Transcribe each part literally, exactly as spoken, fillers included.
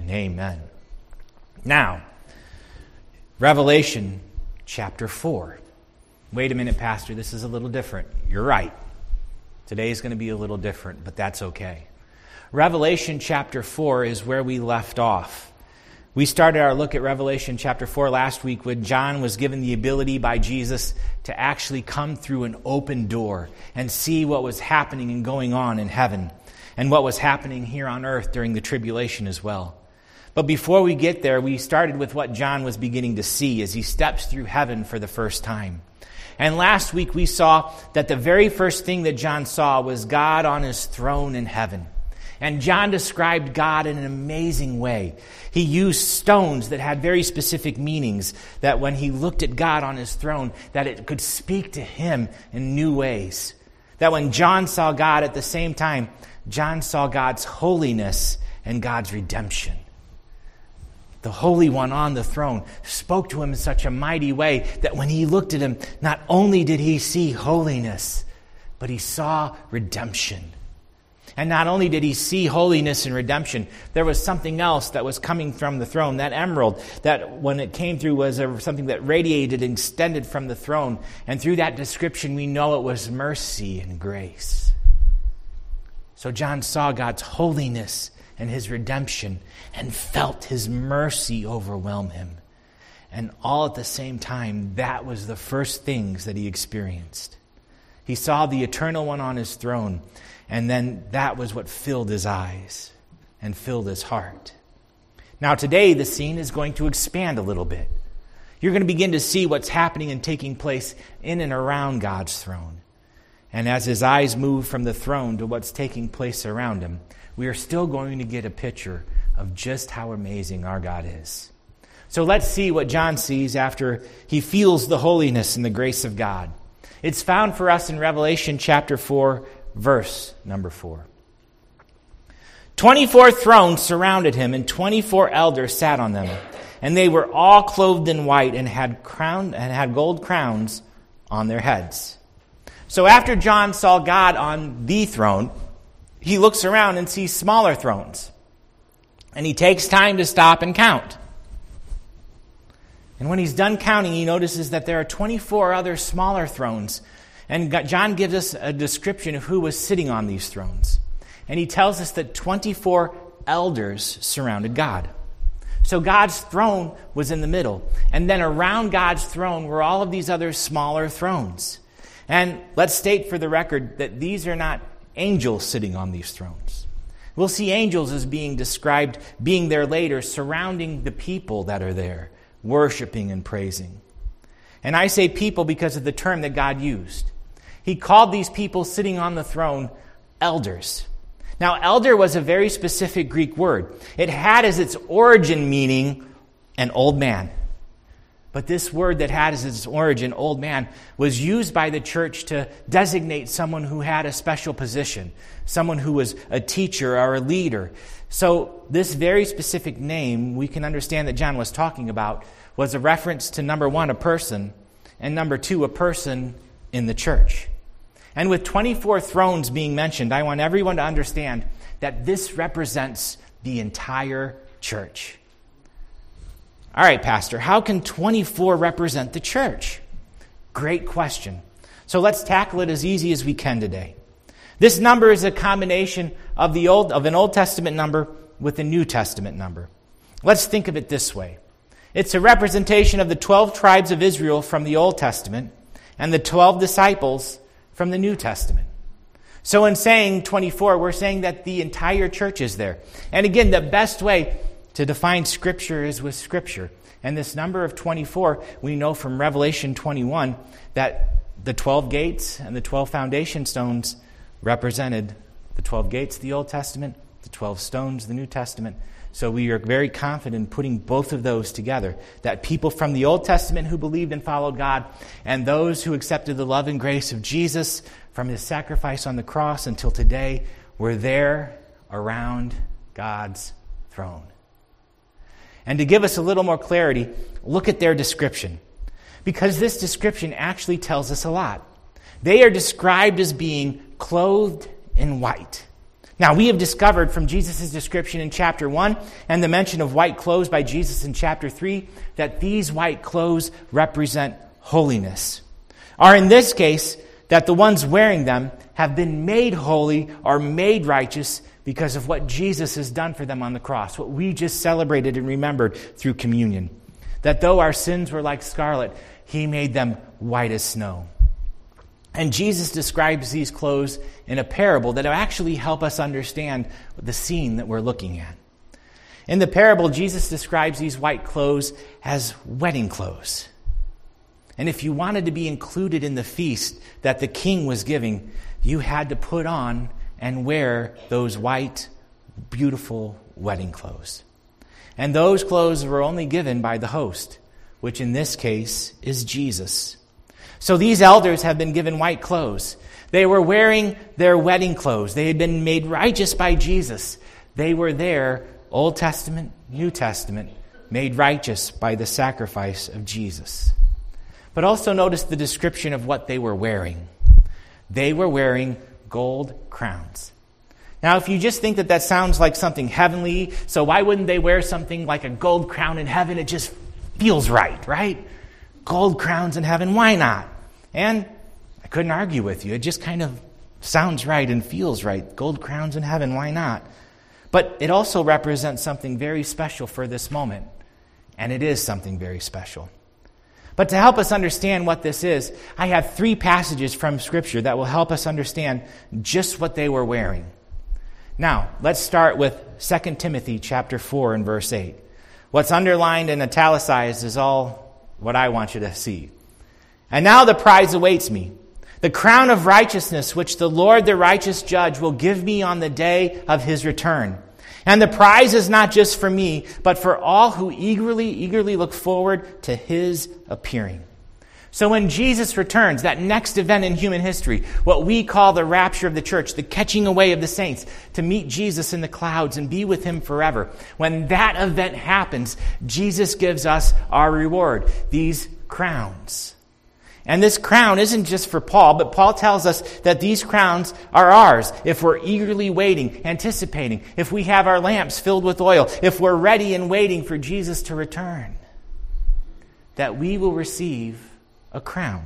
and amen. Now, Revelation chapter four. Wait a minute, Pastor, this is a little different. You're right. Today is going to be a little different, but that's okay. Revelation chapter four is where we left off. We started our look at Revelation chapter four last week when John was given the ability by Jesus to actually come through an open door and see what was happening and going on in heaven and what was happening here on earth during the tribulation as well. But before we get there, we started with what John was beginning to see as he steps through heaven for the first time. And last week we saw that the very first thing that John saw was God on his throne in heaven. And John described God in an amazing way. He used stones that had very specific meanings, that when he looked at God on his throne, that it could speak to him in new ways. That when John saw God at the same time, John saw God's holiness and God's redemption. The Holy One on the throne spoke to him in such a mighty way that when he looked at him, not only did he see holiness, but he saw redemption. And not only did he see holiness and redemption, there was something else that was coming from the throne. That emerald, that when it came through was something that radiated and extended from the throne. And through that description, we know it was mercy and grace. So John saw God's holiness and his redemption and felt his mercy overwhelm him. And all at the same time, that was the first things that he experienced. He saw the Eternal One on his throne, and then that was what filled his eyes and filled his heart. Now today, the scene is going to expand a little bit. You're going to begin to see what's happening and taking place in and around God's throne. And as his eyes move from the throne to what's taking place around him, we are still going to get a picture of just how amazing our God is. So let's see what John sees after he feels the holiness and the grace of God. It's found for us in Revelation chapter four, verse number four. Twenty-four thrones surrounded him, and twenty-four elders sat on them. And they were all clothed in white and had crown and had gold crowns on their heads. So after John saw God on the throne, he looks around and sees smaller thrones. And he takes time to stop and count. And when he's done counting, he notices that there are twenty-four other smaller thrones. And John gives us a description of who was sitting on these thrones. And he tells us that twenty-four elders surrounded God. So God's throne was in the middle. And then around God's throne were all of these other smaller thrones. And let's state for the record that these are not angels sitting on these thrones. We'll see angels as being described, being there later, surrounding the people that are there, worshiping and praising. And I say people because of the term that God used. He called these people sitting on the throne elders. Now, elder was a very specific Greek word. It had as its origin meaning an old man. But this word that had as its origin, old man, was used by the church to designate someone who had a special position, someone who was a teacher or a leader. So this very specific name, we can understand that John was talking about, was a reference to, number one, a person, and number two, a person in the church. And with twenty-four thrones being mentioned, I want everyone to understand that this represents the entire church. All right, Pastor, how can twenty-four represent the church? Great question. So let's tackle it as easy as we can today. This number is a combination of the old of an Old Testament number with a New Testament number. Let's think of it this way. It's a representation of the twelve tribes of Israel from the Old Testament and the twelve disciples from the New Testament. So in saying twenty-four, we're saying that the entire church is there. And again, the best way to define Scripture is with Scripture. And this number of twenty-four, we know from Revelation twenty-one that the twelve gates and the twelve foundation stones represented the twelve gates of the Old Testament, the twelve stones of the New Testament. So we are very confident in putting both of those together, that people from the Old Testament who believed and followed God and those who accepted the love and grace of Jesus from his sacrifice on the cross until today were there around God's throne. And to give us a little more clarity, look at their description, because this description actually tells us a lot. They are described as being clothed in white. Now, we have discovered from Jesus' description in chapter one and the mention of white clothes by Jesus in chapter three that these white clothes represent holiness. Or in this case, that the ones wearing them have been made holy or made righteous because of what Jesus has done for them on the cross, what we just celebrated and remembered through communion. That though our sins were like scarlet, he made them white as snow. And Jesus describes these clothes in a parable that will actually help us understand the scene that we're looking at. In the parable, Jesus describes these white clothes as wedding clothes. And if you wanted to be included in the feast that the king was giving, you had to put on and wear those white, beautiful wedding clothes. And those clothes were only given by the host, which in this case is Jesus. So these elders have been given white clothes. They were wearing their wedding clothes. They had been made righteous by Jesus. They were there, Old Testament, New Testament, made righteous by the sacrifice of Jesus. But also notice the description of what they were wearing. They were wearing gold crowns. Now, if you just think that that sounds like something heavenly, so why wouldn't they wear something like a gold crown in heaven? It just feels right, right? Gold crowns in heaven, why not? And I couldn't argue with you. It just kind of sounds right and feels right. Gold crowns in heaven, why not? But it also represents something very special for this moment. And it is something very special. But to help us understand what this is, I have three passages from Scripture that will help us understand just what they were wearing. Now, let's start with Second Timothy chapter four and verse eight. What's underlined and italicized is all what I want you to see. And now the prize awaits me, the crown of righteousness which the Lord, the righteous judge, will give me on the day of his return. And the prize is not just for me, but for all who eagerly, eagerly look forward to his appearing. So when Jesus returns, that next event in human history, what we call the rapture of the church, the catching away of the saints, to meet Jesus in the clouds and be with him forever. When that event happens, Jesus gives us our reward, these crowns. And this crown isn't just for Paul, but Paul tells us that these crowns are ours if we're eagerly waiting, anticipating, if we have our lamps filled with oil, if we're ready and waiting for Jesus to return, that we will receive a crown.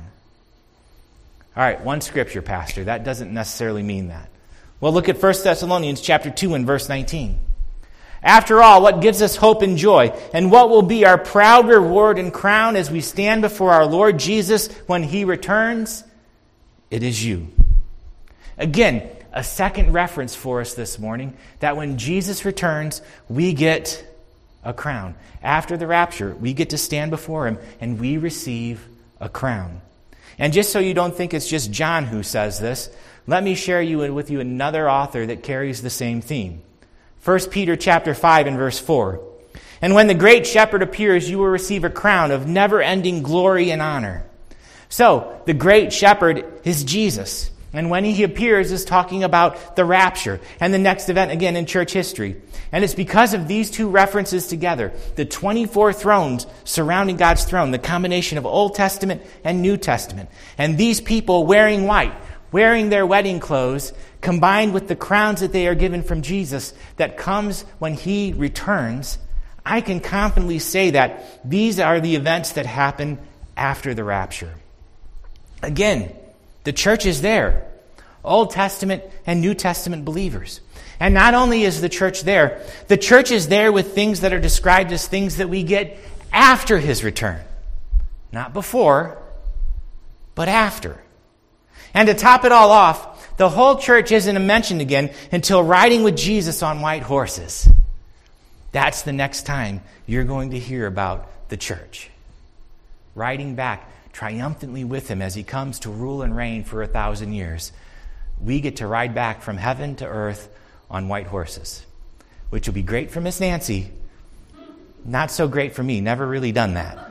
All right, one scripture, Pastor. That doesn't necessarily mean that. Well, look at First Thessalonians chapter two and verse nineteen. After all, what gives us hope and joy, and what will be our proud reward and crown as we stand before our Lord Jesus when he returns? It is you. Again, a second reference for us this morning, that when Jesus returns, we get a crown. After the rapture, we get to stand before him, and we receive a crown. And just so you don't think it's just John who says this, let me share you with you another author that carries the same theme. First Peter chapter five and verse four. And when the great shepherd appears, you will receive a crown of never-ending glory and honor. So, the great shepherd is Jesus. And when he appears, is talking about the rapture and the next event again in church history. And it's because of these two references together, the twenty-four thrones surrounding God's throne, the combination of Old Testament and New Testament, and these people wearing white, wearing their wedding clothes, combined with the crowns that they are given from Jesus that comes when he returns, I can confidently say that these are the events that happen after the rapture. Again, the church is there, Old Testament and New Testament believers. And not only is the church there, the church is there with things that are described as things that we get after his return. Not before, but after. And to top it all off, the whole church isn't mentioned again until riding with Jesus on white horses. That's the next time you're going to hear about the church. Riding back triumphantly with him as he comes to rule and reign for a thousand years. We get to ride back from heaven to earth on white horses, which will be great for Miss Nancy. Not so great for me. Never really done that.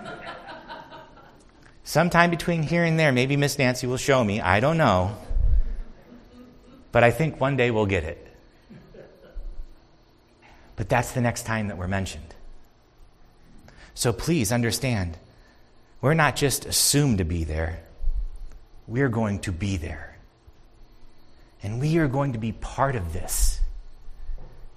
Sometime between here and there, maybe Miss Nancy will show me. I don't know. But I think one day we'll get it. But that's the next time that we're mentioned. So please understand, we're not just assumed to be there. We're going to be there. And we are going to be part of this.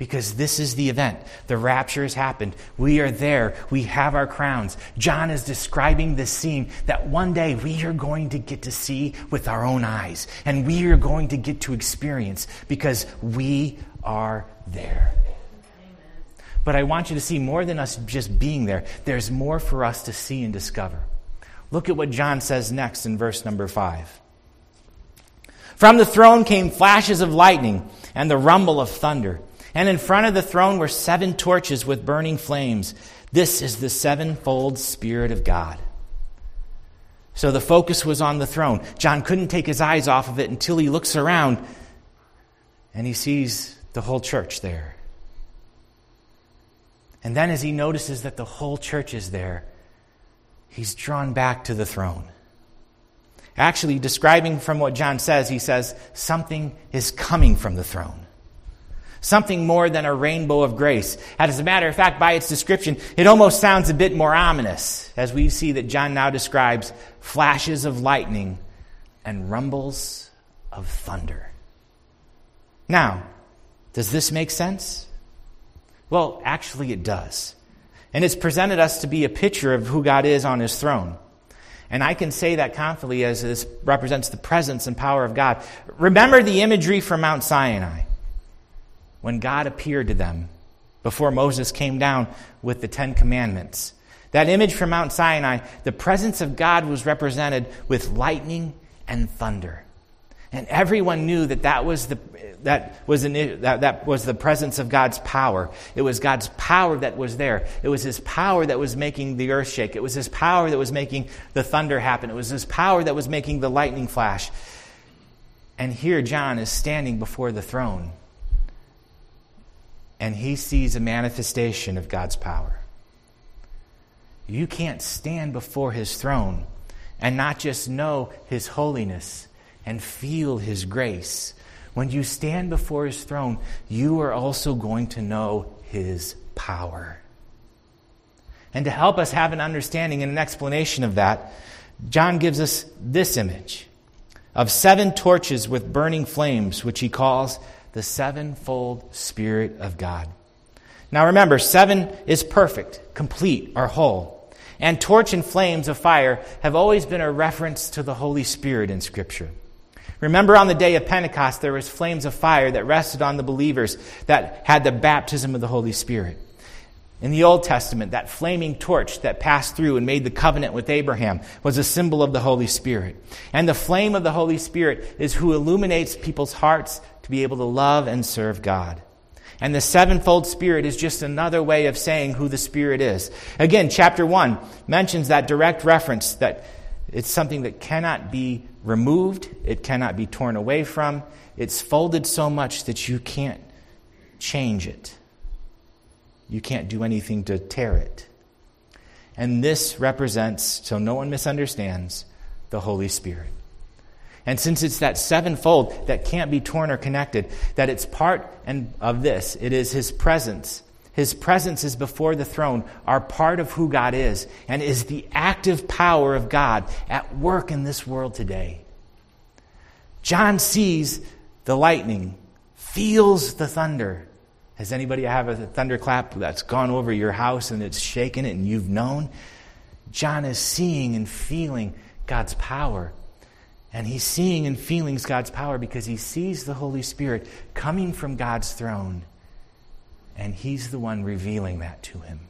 Because this is the event. The rapture has happened. We are there. We have our crowns. John is describing this scene that one day we are going to get to see with our own eyes. And we are going to get to experience because we are there. Amen. But I want you to see more than us just being there. There's more for us to see and discover. Look at what John says next in verse number five. From the throne came flashes of lightning and the rumble of thunder. And in front of the throne were seven torches with burning flames. This is the sevenfold Spirit of God. So the focus was on the throne. John couldn't take his eyes off of it until he looks around and he sees the whole church there. And then as he notices that the whole church is there, he's drawn back to the throne. Actually, describing from what John says, he says, something is coming from the throne. Something more than a rainbow of grace. And as a matter of fact, by its description, it almost sounds a bit more ominous, as we see that John now describes flashes of lightning and rumbles of thunder. Now, does this make sense? Well, actually it does. And it's presented us to be a picture of who God is on his throne. And I can say that confidently as this represents the presence and power of God. Remember the imagery from Mount Sinai, when God appeared to them before Moses came down with the Ten Commandments. That image from Mount Sinai, the presence of God was represented with lightning and thunder. And everyone knew that that was the that was an, that, that was the presence of God's power. It was God's power that was there. It was his power that was making the earth shake. It was his power that was making the thunder happen. It was his power that was making the lightning flash. And here John is standing before the throne. And he sees a manifestation of God's power. You can't stand before his throne and not just know his holiness and feel his grace. When you stand before his throne, you are also going to know his power. And to help us have an understanding and an explanation of that, John gives us this image of seven torches with burning flames, which he calls the sevenfold Spirit of God. Now remember, seven is perfect, complete, or whole. And torch and flames of fire have always been a reference to the Holy Spirit in Scripture. Remember on the day of Pentecost, there was flames of fire that rested on the believers that had the baptism of the Holy Spirit. In the Old Testament, that flaming torch that passed through and made the covenant with Abraham was a symbol of the Holy Spirit. And the flame of the Holy Spirit is who illuminates people's hearts to be able to love and serve God. And the sevenfold Spirit is just another way of saying who the Spirit is. Again, chapter one mentions that direct reference that it's something that cannot be removed, it cannot be torn away from. It's folded so much that you can't change it. You can't do anything to tear it. And this represents, so no one misunderstands, the Holy Spirit. And since it's that sevenfold that can't be torn or connected, that it's part and of this, it is his presence. His presence is before the throne, are part of who God is, and is the active power of God at work in this world today. John sees the lightning, feels the thunder. Has anybody have a thunderclap that's gone over your house and it's shaken it and you've known? John is seeing and feeling God's power. And he's seeing and feeling God's power because he sees the Holy Spirit coming from God's throne. And he's the one revealing that to him.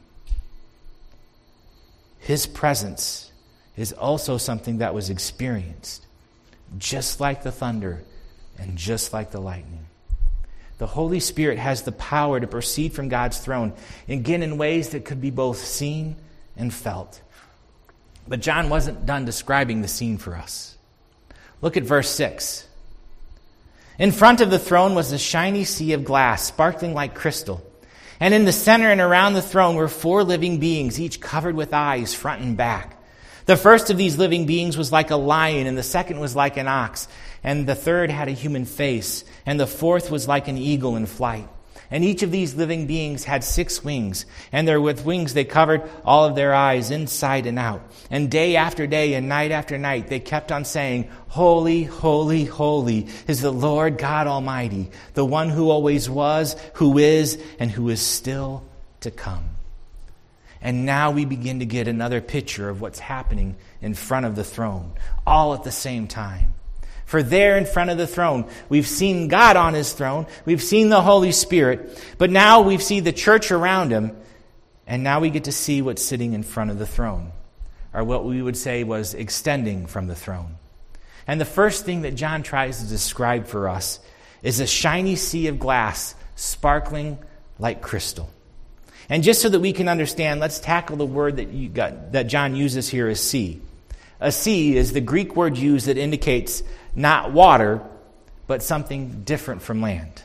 His presence is also something that was experienced, just like the thunder and just like the lightning. The Holy Spirit has the power to proceed from God's throne, again in ways that could be both seen and felt. But John wasn't done describing the scene for us. Look at verse six. In front of the throne was a shiny sea of glass, sparkling like crystal. And in the center and around the throne were four living beings, each covered with eyes, front and back. The first of these living beings was like a lion, and the second was like an ox, and the third had a human face, and the fourth was like an eagle in flight. And each of these living beings had six wings, and there with wings they covered all of their eyes inside and out. And day after day and night after night they kept on saying, Holy, holy, holy is the Lord God Almighty, the one who always was, who is, and who is still to come. And now we begin to get another picture of what's happening in front of the throne, all at the same time. For there in front of the throne, we've seen God on his throne, we've seen the Holy Spirit, but now we see the church around him, and now we get to see what's sitting in front of the throne, or what we would say was extending from the throne. And the first thing that John tries to describe for us is a shiny sea of glass sparkling like crystal. And just so that we can understand, let's tackle the word that you got, that John uses here as sea. A sea is the Greek word used that indicates not water, but something different from land.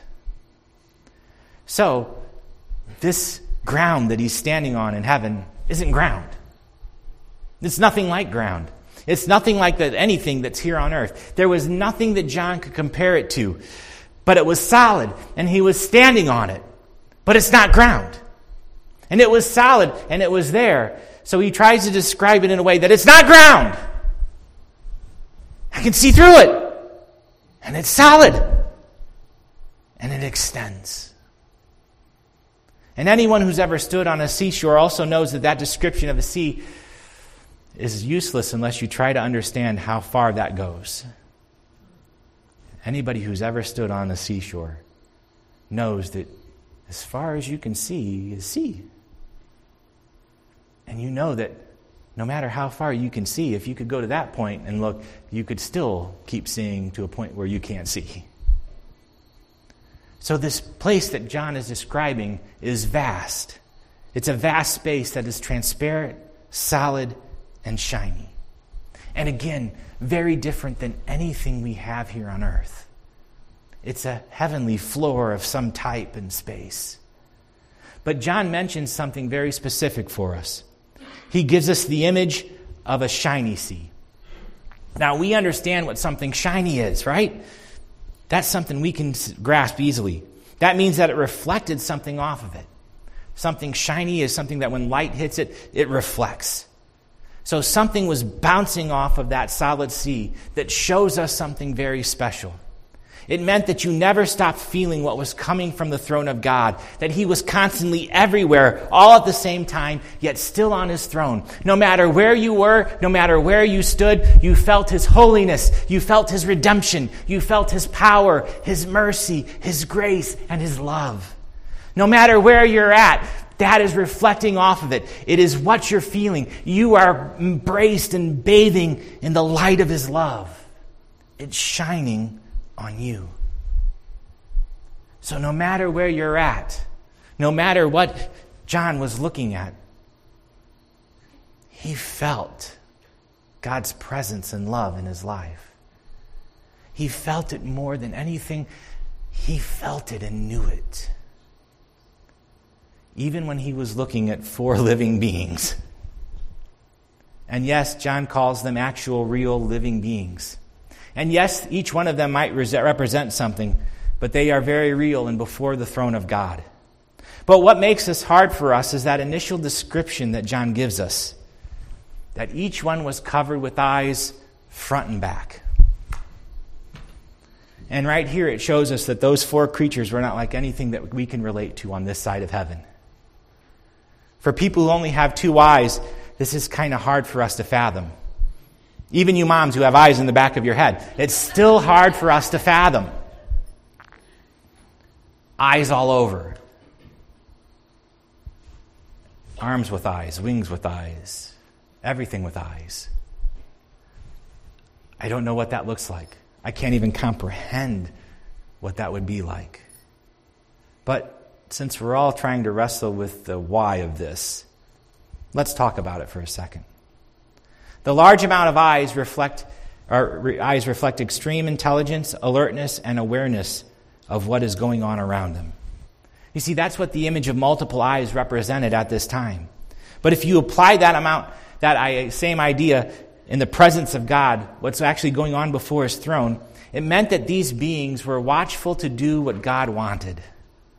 So, this ground that he's standing on in heaven isn't ground. It's nothing like ground. It's nothing like that, anything that's here on earth. There was nothing that John could compare it to, but it was solid, and he was standing on it. But it's not ground. And it was solid, and it was there. So he tries to describe it in a way that it's not ground. I can see through it. And it's solid. And it extends. And anyone who's ever stood on a seashore also knows that that description of a sea is useless unless you try to understand how far that goes. Anybody who's ever stood on the seashore knows that as far as you can see is sea. And you know that no matter how far you can see, if you could go to that point and look, you could still keep seeing to a point where you can't see. So this place that John is describing is vast. It's a vast space that is transparent, solid, and shiny. And again, very different than anything we have here on earth. It's a heavenly floor of some type and space. But John mentions something very specific for us. He gives us the image of a shiny sea. Now, we understand what something shiny is, right? That's something we can grasp easily. That means that it reflected something off of it. Something shiny is something that when light hits it, it reflects. So something was bouncing off of that solid sea that shows us something very special. It meant that you never stopped feeling what was coming from the throne of God, that he was constantly everywhere, all at the same time, yet still on his throne. No matter where you were, no matter where you stood, you felt his holiness, you felt his redemption, you felt his power, his mercy, his grace, and his love. No matter where you're at, that is reflecting off of it. It is what you're feeling. You are embraced and bathing in the light of his love. It's shining on you. So no matter where you're at, no matter what John was looking at, he felt God's presence and love in his life. He felt it more than anything. He felt it and knew it. Even when he was looking at four living beings. And yes, John calls them actual, real, living beings. And yes, each one of them might represent something, but they are very real and before the throne of God. But what makes this hard for us is that initial description that John gives us, that each one was covered with eyes front and back. And right here it shows us that those four creatures were not like anything that we can relate to on this side of heaven. For people who only have two eyes, this is kind of hard for us to fathom. Even you moms who have eyes in the back of your head, it's still hard for us to fathom. Eyes all over. Arms with eyes, wings with eyes, everything with eyes. I don't know what that looks like. I can't even comprehend what that would be like. But since we're all trying to wrestle with the why of this, let's talk about it for a second. The large amount of eyes reflect, or re, eyes reflect extreme intelligence, alertness, and awareness of what is going on around them. You see, that's what the image of multiple eyes represented at this time. But if you apply that amount, that same idea in the presence of God, what's actually going on before his throne, it meant that these beings were watchful to do what God wanted.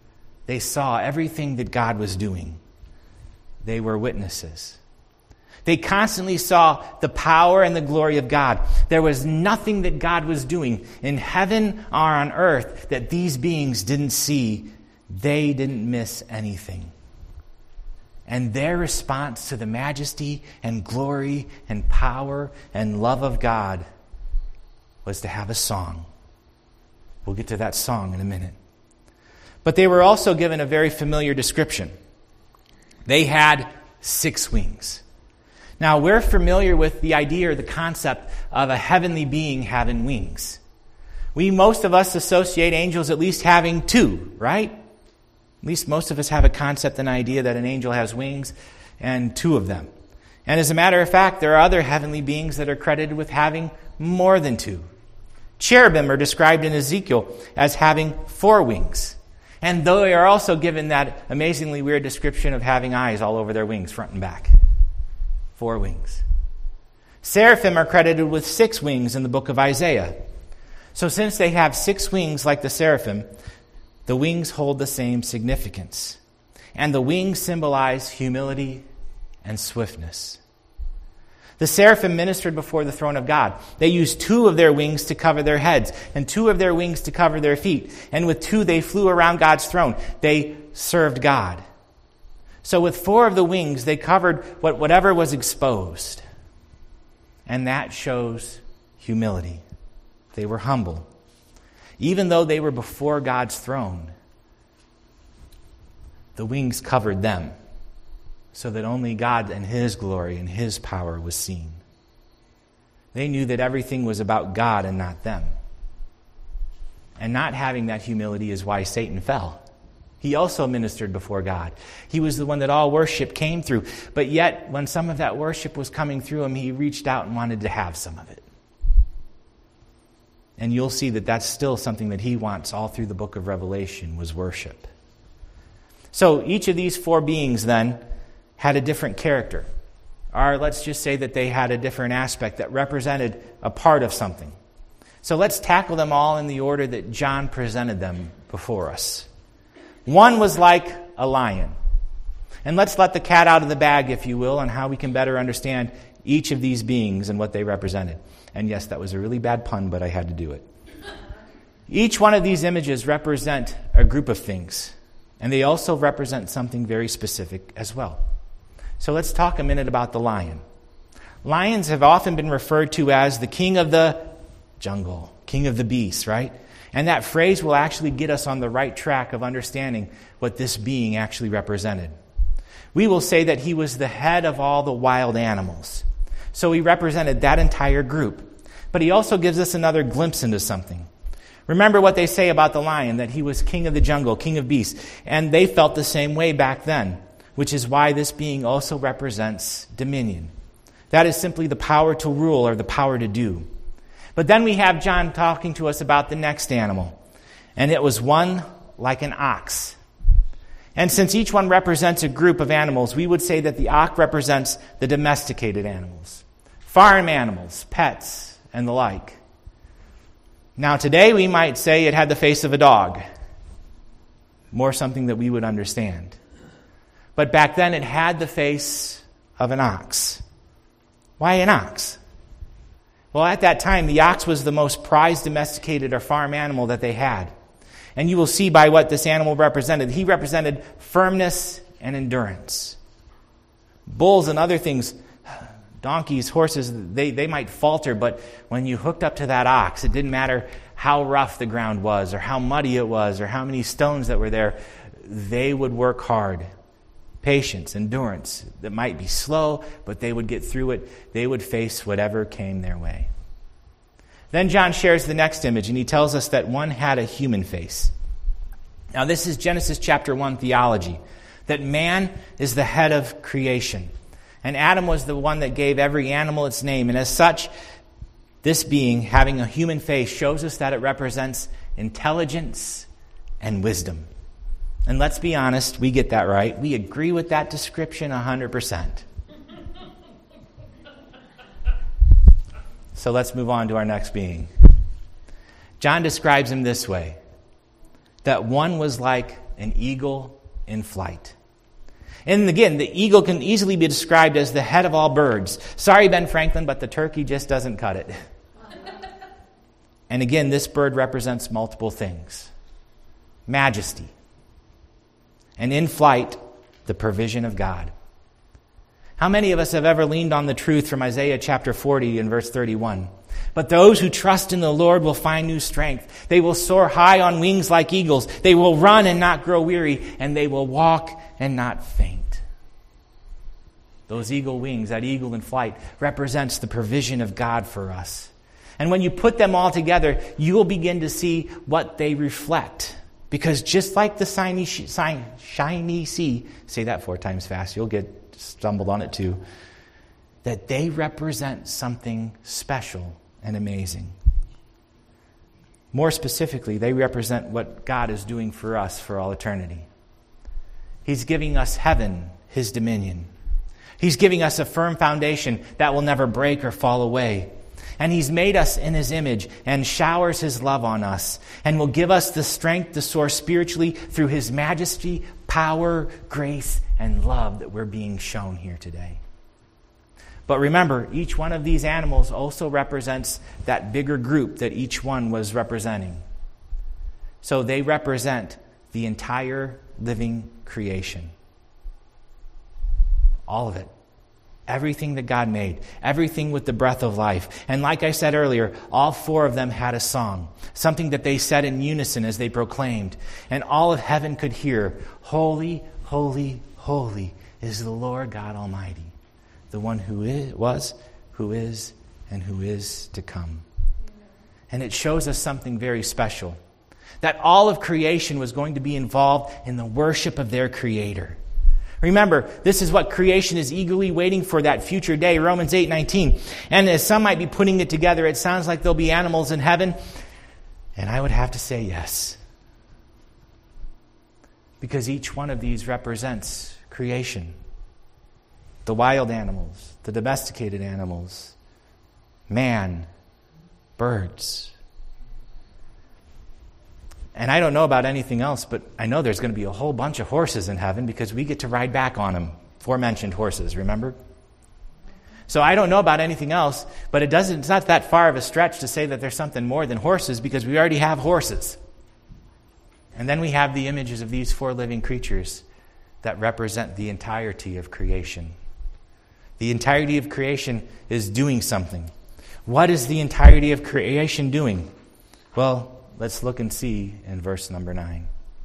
They saw everything that God was doing. They were witnesses. They constantly saw the power and the glory of God. There was nothing that God was doing in heaven or on earth that these beings didn't see. They didn't miss anything. And their response to the majesty and glory and power and love of God was to have a song. We'll get to that song in a minute. But they were also given a very familiar description. They had six wings. Now, we're familiar with the idea or the concept of a heavenly being having wings. We, most of us, associate angels at least having two, right? At least most of us have a concept and idea that an angel has wings and two of them. And as a matter of fact, there are other heavenly beings that are credited with having more than two. Cherubim are described in Ezekiel as having four wings. And they are also given that amazingly weird description of having eyes all over their wings, front and back. Four wings. Seraphim are credited with six wings in the book of Isaiah. So since they have six wings like the seraphim, the wings hold the same significance. And the wings symbolize humility and swiftness. The seraphim ministered before the throne of God. They used two of their wings to cover their heads and two of their wings to cover their feet. And with two, they flew around God's throne. They served God. So with four of the wings, they covered what, whatever was exposed. And that shows humility. They were humble. Even though they were before God's throne, the wings covered them so that only God and His glory and His power was seen. They knew that everything was about God and not them. And not having that humility is why Satan fell. He also ministered before God. He was the one that all worship came through. But yet, when some of that worship was coming through him, he reached out and wanted to have some of it. And you'll see that that's still something that he wants all through the book of Revelation, was worship. So each of these four beings then had a different character. Or let's just say that they had a different aspect that represented a part of something. So let's tackle them all in the order that John presented them before us. One was like a lion. And let's let the cat out of the bag, if you will, on how we can better understand each of these beings and what they represented. And yes, that was a really bad pun, but I had to do it. Each one of these images represent a group of things. And they also represent something very specific as well. So let's talk a minute about the lion. Lions have often been referred to as the king of the jungle, king of the beasts, right? And that phrase will actually get us on the right track of understanding what this being actually represented. We will say that he was the head of all the wild animals. So he represented that entire group. But he also gives us another glimpse into something. Remember what they say about the lion, that he was king of the jungle, king of beasts. And they felt the same way back then, which is why this being also represents dominion. That is simply the power to rule or the power to do. But then we have John talking to us about the next animal. And it was one like an ox. And since each one represents a group of animals, we would say that the ox represents the domesticated animals. Farm animals, pets, and the like. Now today we might say it had the face of a dog. More something that we would understand. But back then it had the face of an ox. Why an ox? Well, at that time, the ox was the most prized domesticated or farm animal that they had. And you will see by what this animal represented. He represented firmness and endurance. Bulls and other things, donkeys, horses, they, they might falter, but when you hooked up to that ox, it didn't matter how rough the ground was or how muddy it was or how many stones that were there, they would work hard. Patience, endurance, that might be slow, but they would get through it. They would face whatever came their way. Then John shares the next image, and he tells us that one had a human face. Now this is Genesis chapter one theology, that man is the head of creation. And Adam was the one that gave every animal its name. And as such, this being, having a human face, shows us that it represents intelligence and wisdom. And let's be honest, we get that right. We agree with that description one hundred percent. So let's move on to our next being. John describes him this way, that one was like an eagle in flight. And again, the eagle can easily be described as the head of all birds. Sorry, Ben Franklin, but the turkey just doesn't cut it. And again, this bird represents multiple things. Majesty. And in flight, the provision of God. How many of us have ever leaned on the truth from Isaiah chapter forty and verse thirty-one? But those who trust in the Lord will find new strength. They will soar high on wings like eagles. They will run and not grow weary, and they will walk and not faint. Those eagle wings, that eagle in flight, represents the provision of God for us. And when you put them all together, you will begin to see what they reflect. Because just like the shiny, shiny sea, say that four times fast, you'll get stumbled on it too, that they represent something special and amazing. More specifically, they represent what God is doing for us for all eternity. He's giving us heaven, His dominion. He's giving us a firm foundation that will never break or fall away. And He's made us in His image and showers His love on us and will give us the strength to soar spiritually through His majesty, power, grace, and love that we're being shown here today. But remember, each one of these animals also represents that bigger group that each one was representing. So they represent the entire living creation. All of it. Everything that God made. Everything with the breath of life. And like I said earlier, all four of them had a song. Something that they said in unison as they proclaimed. And all of heaven could hear, "Holy, holy, holy is the Lord God Almighty. The one who is, was, who is, and who is to come." And it shows us something very special. That all of creation was going to be involved in the worship of their Creator. Remember, this is what creation is eagerly waiting for, that future day, Romans eight nineteen. And as some might be putting it together, it sounds like there'll be animals in heaven. And I would have to say yes. Because each one of these represents creation. The wild animals, the domesticated animals, man, birds. And I don't know about anything else, but I know there's going to be a whole bunch of horses in heaven because we get to ride back on them. Aforementioned horses, remember? So I don't know about anything else, but it doesn't, it's not that far of a stretch to say that there's something more than horses because we already have horses. And then we have the images of these four living creatures that represent the entirety of creation. The entirety of creation is doing something. What is the entirety of creation doing? Well, let's look and see in verse number nine.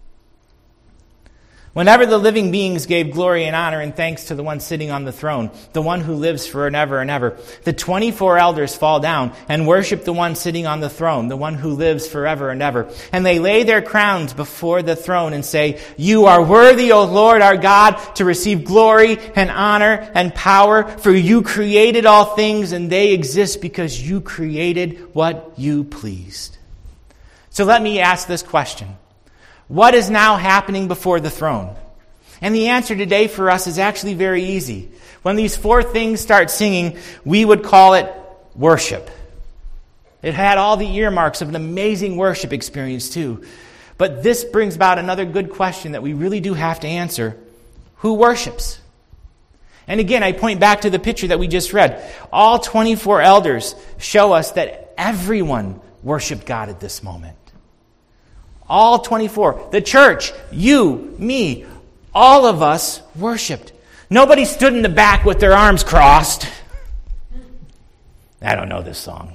Whenever the living beings gave glory and honor and thanks to the one sitting on the throne, the one who lives for and ever and ever, the twenty-four elders fall down and worship the one sitting on the throne, the one who lives forever and ever. And they lay their crowns before the throne and say, "You are worthy, O Lord our God, to receive glory and honor and power, for you created all things and they exist because you created what you pleased." So let me ask this question. What is now happening before the throne? And the answer today for us is actually very easy. When these four things start singing, we would call it worship. It had all the earmarks of an amazing worship experience too. But this brings about another good question that we really do have to answer. Who worships? And again, I point back to the picture that we just read. All twenty-four elders show us that everyone worshiped God at this moment. All twenty-four. The church, you, me, all of us worshipped. Nobody stood in the back with their arms crossed. I don't know this song.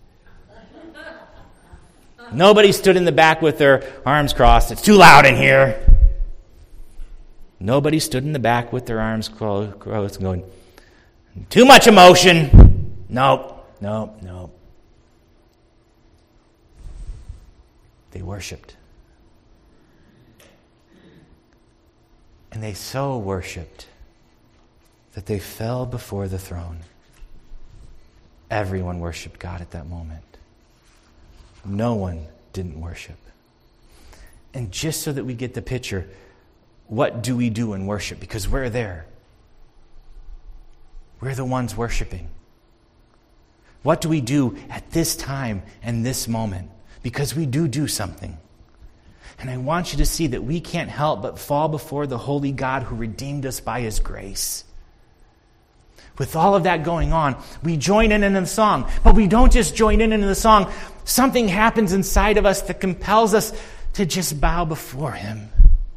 Nobody stood in the back with their arms crossed. It's too loud in here. Nobody stood in the back with their arms crossed going, too much emotion. Nope, nope, nope. They worshipped. And they so worshipped that they fell before the throne. Everyone worshipped God at that moment. No one didn't worship. And just so that we get the picture, what do we do in worship? Because we're there. We're the ones worshiping. What do we do at this time and this moment? Because we do do something. And I want you to see that we can't help but fall before the holy God who redeemed us by his grace. With all of that going on, we join in in the song. But we don't just join in in the song. Something happens inside of us that compels us to just bow before him.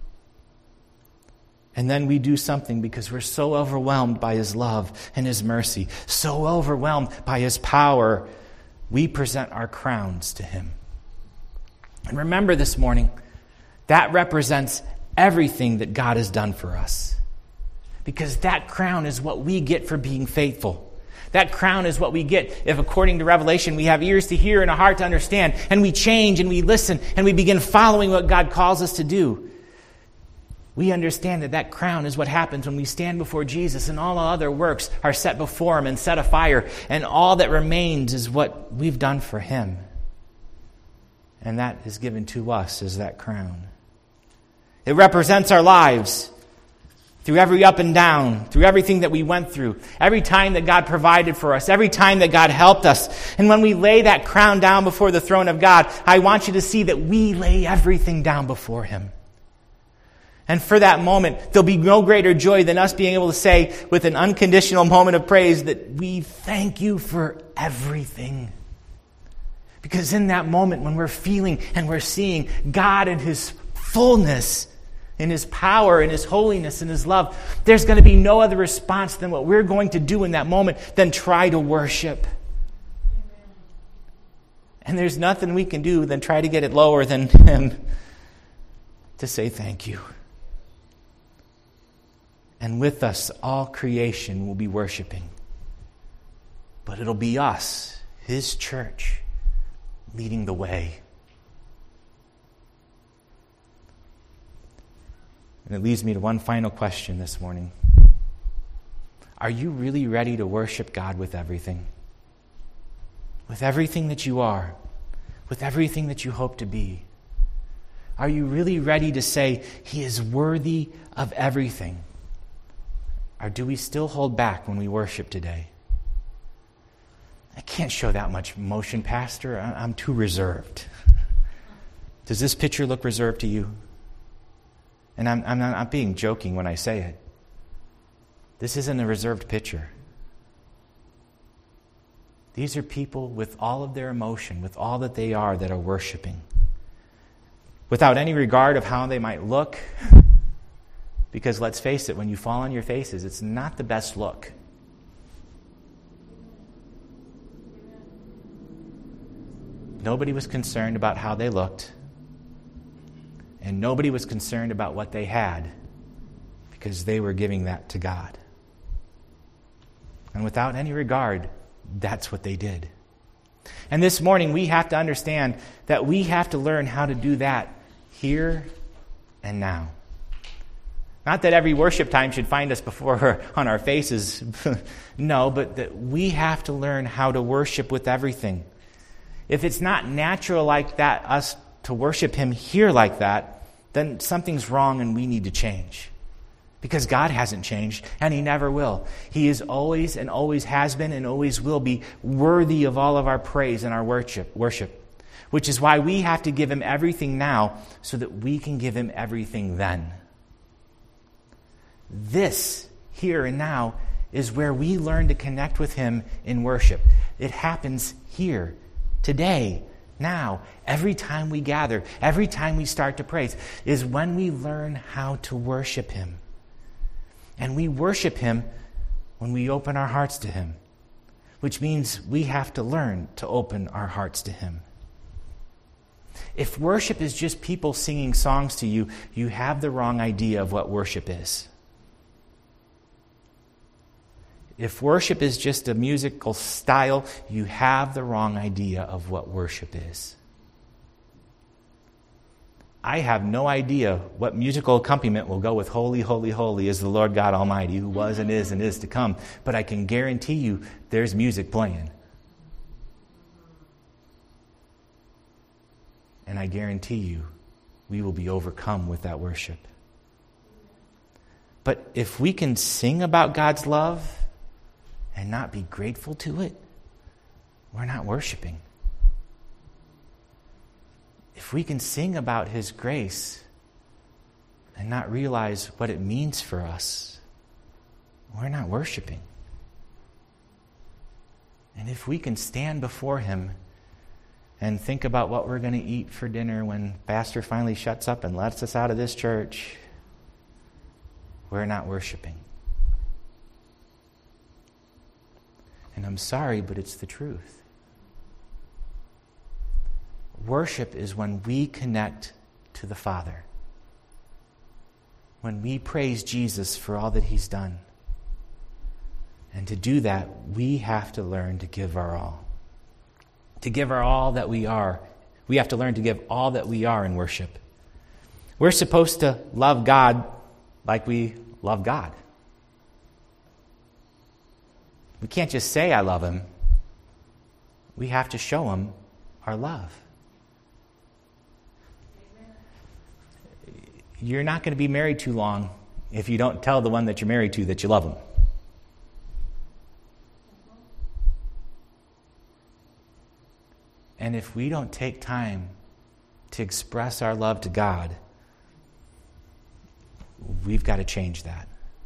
And then we do something because we're so overwhelmed by his love and his mercy, so overwhelmed by his power, we present our crowns to him. And remember this morning, that represents everything that God has done for us. Because that crown is what we get for being faithful. That crown is what we get if, according to Revelation, we have ears to hear and a heart to understand, and we change and we listen and we begin following what God calls us to do. We understand that that crown is what happens when we stand before Jesus and all other works are set before him and set afire, and all that remains is what we've done for him. And that is given to us as that crown. It represents our lives through every up and down, through everything that we went through, every time that God provided for us, every time that God helped us. And when we lay that crown down before the throne of God, I want you to see that we lay everything down before him. And for that moment, there'll be no greater joy than us being able to say with an unconditional moment of praise that we thank you for everything. Because in that moment when we're feeling and we're seeing God in his fullness, in his power, in his holiness, in his love, there's going to be no other response than what we're going to do in that moment than try to worship. Amen. And there's nothing we can do than try to get it lower than him to say thank you. And with us, all creation will be worshiping. But it'll be us, his church, leading the way. And it leads me to one final question this morning. Are you really ready to worship God with everything? With everything that you are, with everything that you hope to be? Are you really ready to say, he is worthy of everything? Or do we still hold back when we worship today? I can't show that much emotion, Pastor. I'm too reserved. Does this picture look reserved to you? And I'm, I'm not I'm being joking when I say it. This isn't a reserved picture. These are people with all of their emotion, with all that they are, that are worshiping. Without any regard of how they might look. Because let's face it, when you fall on your faces, it's not the best look. Nobody was concerned about how they looked. And nobody was concerned about what they had, because they were giving that to God. And without any regard, that's what they did. And this morning we have to understand that we have to learn how to do that here and now. Not that every worship time should find us before on our faces. No, but that we have to learn how to worship with everything. If it's not natural like that, us to worship him here like that, then something's wrong and we need to change. Because God hasn't changed, and he never will. He is always and always has been and always will be worthy of all of our praise and our worship, worship. Which is why we have to give him everything now so that we can give him everything then. This, here and now, is where we learn to connect with him in worship. It happens here, today, now, every time we gather, every time we start to praise, is when we learn how to worship him. And we worship him when we open our hearts to him, which means we have to learn to open our hearts to him. If worship is just people singing songs to you, you have the wrong idea of what worship is. If worship is just a musical style, you have the wrong idea of what worship is. I have no idea what musical accompaniment will go with Holy, Holy, Holy is the Lord God Almighty, who was and is and is to come. But I can guarantee you there's music playing. And I guarantee you we will be overcome with that worship. But if we can sing about God's love and not be grateful to it, we're not worshiping. if we can sing about his grace and not realize what it means for us, we're not worshiping. And if we can stand before him and think about what we're going to eat for dinner when Pastor finally shuts up and lets us out of this church, we're not worshiping. And I'm sorry, but it's the truth. Worship is when we connect to the Father. When we praise Jesus for all that he's done. And to do that, we have to learn to give our all. To give our all that we are. We have to learn to give all that we are in worship. We're supposed to love God like we love God. We can't just say, I love him. We have to show him our love. You're not going to be married too long if you don't tell the one that you're married to that you love him. And if we don't take time to express our love to God, we've got to change that.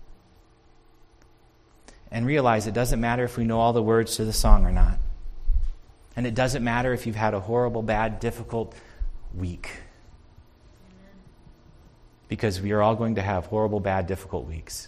And realize it doesn't matter if we know all the words to the song or not. And it doesn't matter if you've had a horrible, bad, difficult week. Because we are all going to have horrible, bad, difficult weeks.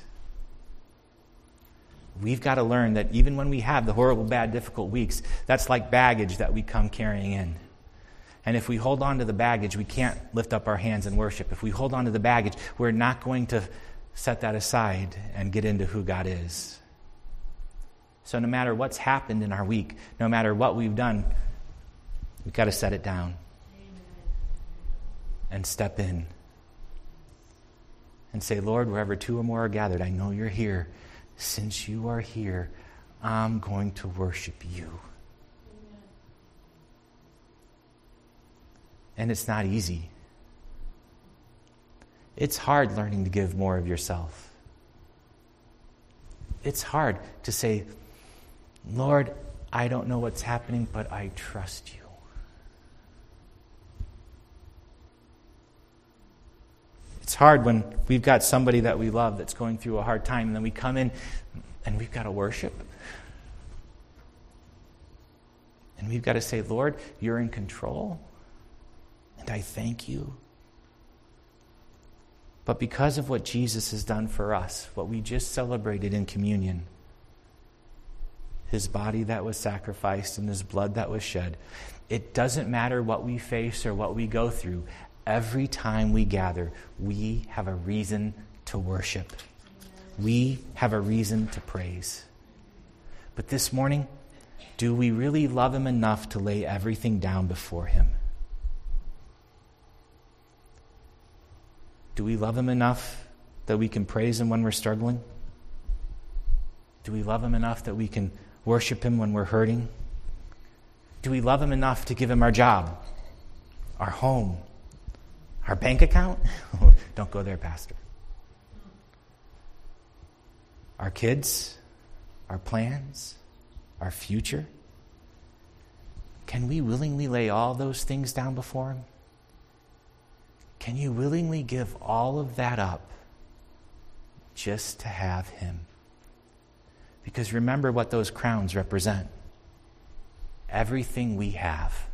We've got to learn that even when we have the horrible, bad, difficult weeks, that's like baggage that we come carrying in. And if we hold on to the baggage, we can't lift up our hands and worship. If we hold on to the baggage, we're not going to set that aside and get into who God is. So no matter what's happened in our week, no matter what we've done, we've got to set it down. Amen. And step in. And say, Lord, wherever two or more are gathered, I know you're here. Since you are here, I'm going to worship you. Amen. And it's not easy. It's hard learning to give more of yourself. It's hard to say, Lord, I don't know what's happening, but I trust you. It's hard when we've got somebody that we love that's going through a hard time, and then we come in and we've got to worship. And we've got to say, Lord, you're in control, and I thank you. But because of what Jesus has done for us, what we just celebrated in communion, his body that was sacrificed and his blood that was shed, it doesn't matter what we face or what we go through. Every time we gather, we have a reason to worship. We have a reason to praise. But this morning, do we really love him enough to lay everything down before him? Do we love him enough that we can praise him when we're struggling? Do we love him enough that we can worship him when we're hurting? Do we love him enough to give him our job, our home, our bank account? Don't go there, Pastor. Our kids, our plans, our future. Can we willingly lay all those things down before him? Can you willingly give all of that up just to have him? Because remember what those crowns represent. Everything we have.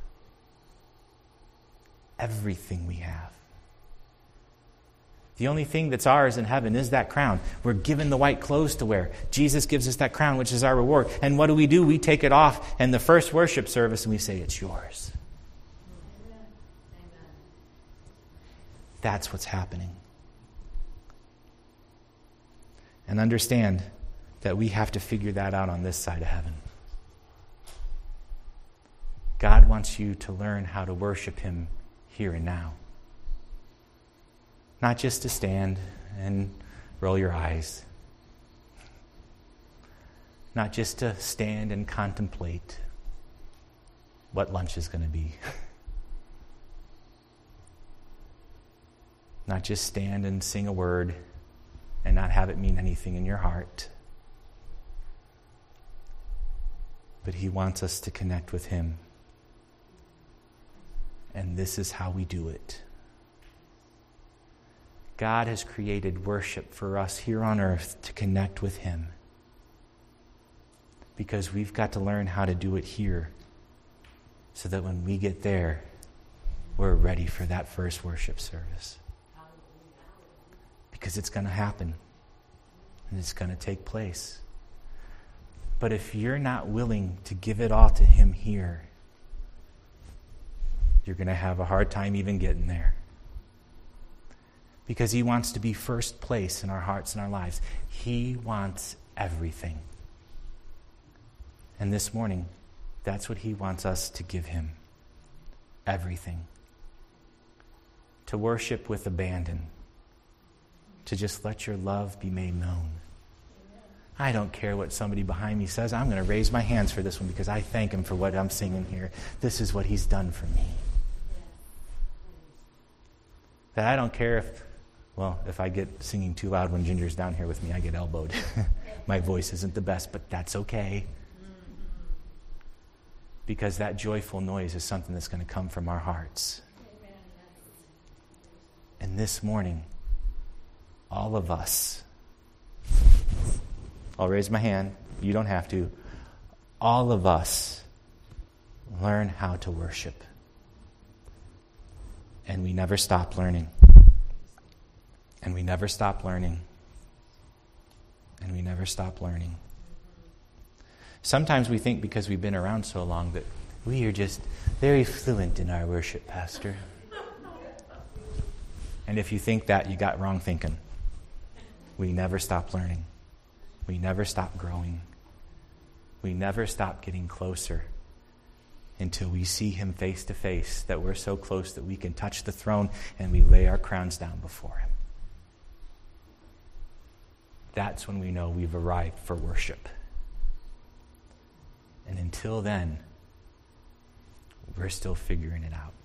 Everything we have. The only thing that's ours in heaven is that crown. We're given the white clothes to wear. Jesus gives us that crown, which is our reward. And what do we do? We take it off in the first worship service and we say, it's yours. Amen. That's what's happening. And understand that we have to figure that out on this side of heaven. God wants you to learn how to worship him here and now. Not just to stand and roll your eyes. Not just to stand and contemplate what lunch is going to be. Not just stand and sing a word and not have it mean anything in your heart. But he wants us to connect with him. And this is how we do it. God has created worship for us here on earth to connect with him. Because we've got to learn how to do it here so that when we get there, we're ready for that first worship service. Because it's going to happen. And it's going to take place. But if you're not willing to give it all to him here, you're going to have a hard time even getting there. Because he wants to be first place in our hearts and our lives. He wants everything. And this morning, that's what he wants us to give him. Everything. To worship with abandon. To just let your love be made known. I don't care what somebody behind me says. I'm going to raise my hands for this one because I thank him for what I'm singing here. This is what he's done for me. That I don't care if, well, if I get singing too loud when Ginger's down here with me, I get elbowed. My voice isn't the best, but that's okay. Because that joyful noise is something that's going to come from our hearts. And this morning, all of us, I'll raise my hand, you don't have to, all of us learn how to worship. And we never stop learning. And we never stop learning. And we never stop learning. Sometimes we think because we've been around so long that we are just very fluent in our worship, Pastor. And if you think that, you got wrong thinking. We never stop learning. We never stop growing. We never stop getting closer until we see him face to face, that we're so close that we can touch the throne and we lay our crowns down before him. That's when we know we've arrived for worship. And until then, we're still figuring it out.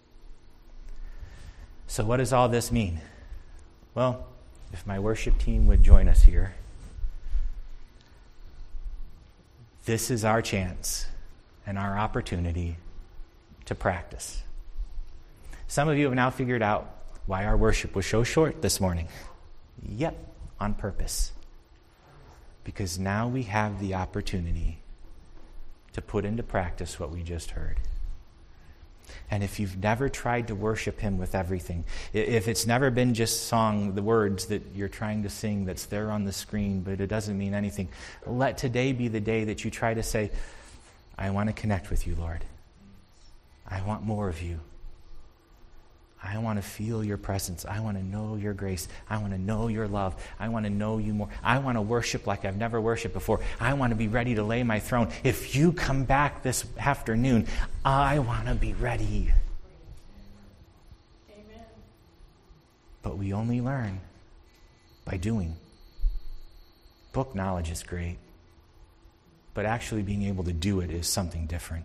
So what does all this mean? Well, if my worship team would join us here, this is our chance and our opportunity to practice. Some of you have now figured out why our worship was so short this morning. Yep, on purpose. Because now we have the opportunity to put into practice what we just heard. And if you've never tried to worship him with everything, if it's never been just song, the words that you're trying to sing that's there on the screen, but it doesn't mean anything, let today be the day that you try to say, I want to connect with you, Lord. I want more of you. I want to feel your presence. I want to know your grace. I want to know your love. I want to know you more. I want to worship like I've never worshiped before. I want to be ready to lay my throne. If you come back this afternoon, I want to be ready. Amen. But we only learn by doing. Book knowledge is great, but actually being able to do it is something different.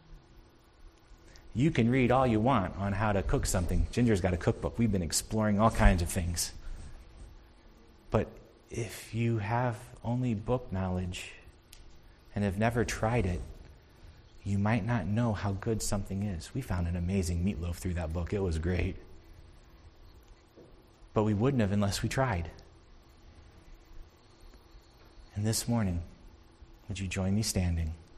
You can read all you want on how to cook something. Ginger's got a cookbook. We've been exploring all kinds of things. But if you have only book knowledge and have never tried it, you might not know how good something is. We found an amazing meatloaf through that book. It was great. But we wouldn't have unless we tried. And this morning, would you join me standing?